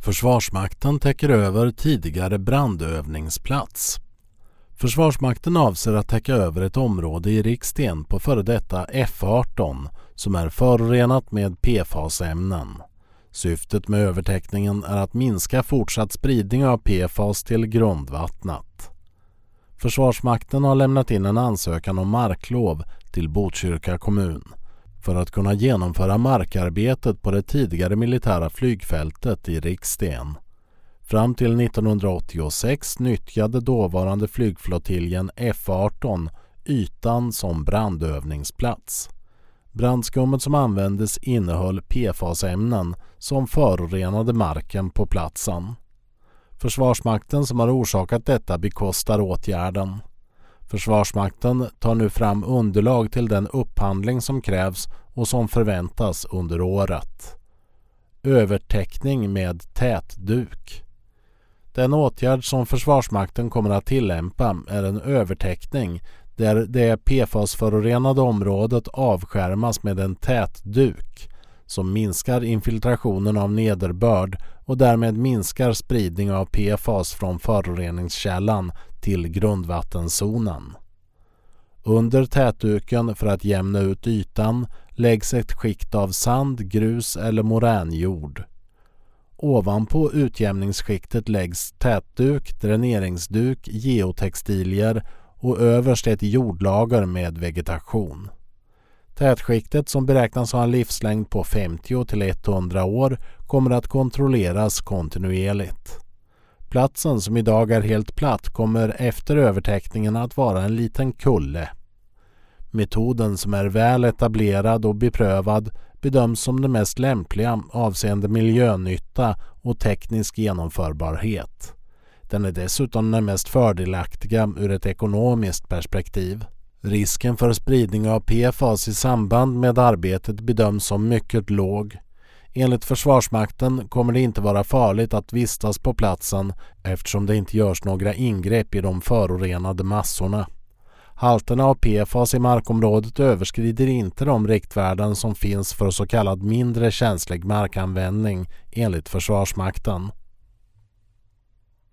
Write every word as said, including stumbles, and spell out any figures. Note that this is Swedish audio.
Försvarsmakten täcker över tidigare brandövningsplats. Försvarsmakten avser att täcka över ett område i Riksten på före detta F arton som är förorenat med P F A S-ämnen. Syftet med övertäckningen är att minska fortsatt spridning av P F A S till grundvattnet. Försvarsmakten har lämnat in en ansökan om marklov till Botkyrka kommun för att kunna genomföra markarbetet på det tidigare militära flygfältet i Riksten. Fram till nittonhundraåttiosex nyttjade dåvarande flygflottiljen F arton ytan som brandövningsplats. Brandskummet som användes innehöll P F A S-ämnen som förorenade marken på platsen. Försvarsmakten som har orsakat detta bekostar åtgärden. Försvarsmakten tar nu fram underlag till den upphandling som krävs och som förväntas under året. Övertäckning med tätduk. Den åtgärd som Försvarsmakten kommer att tillämpa är en övertäckning där det P F A S-förorenade området avskärmas med en tätduk som minskar infiltrationen av nederbörd och därmed minskar spridning av P F A S från föroreningskällan till grundvattenzonen. Under tätduken för att jämna ut ytan läggs ett skikt av sand, grus eller moränjord. Ovanpå utjämningsskiktet läggs tätduk, dräneringsduk, geotextilier och överst ett jordlager med vegetation. Tätskiktet som beräknas ha en livslängd på femtio till hundra år kommer att kontrolleras kontinuerligt. Platsen som idag är helt platt kommer efter övertäckningen att vara en liten kulle. Metoden som är väl etablerad och beprövad bedöms som det mest lämpliga avseende miljönytta och teknisk genomförbarhet. Den är dessutom den mest fördelaktiga ur ett ekonomiskt perspektiv. Risken för spridning av P F A S i samband med arbetet bedöms som mycket låg. Enligt Försvarsmakten kommer det inte vara farligt att vistas på platsen eftersom det inte görs några ingrepp i de förorenade massorna. Halterna av P F A S i markområdet överskrider inte de riktvärden som finns för så kallad mindre känslig markanvändning enligt Försvarsmakten.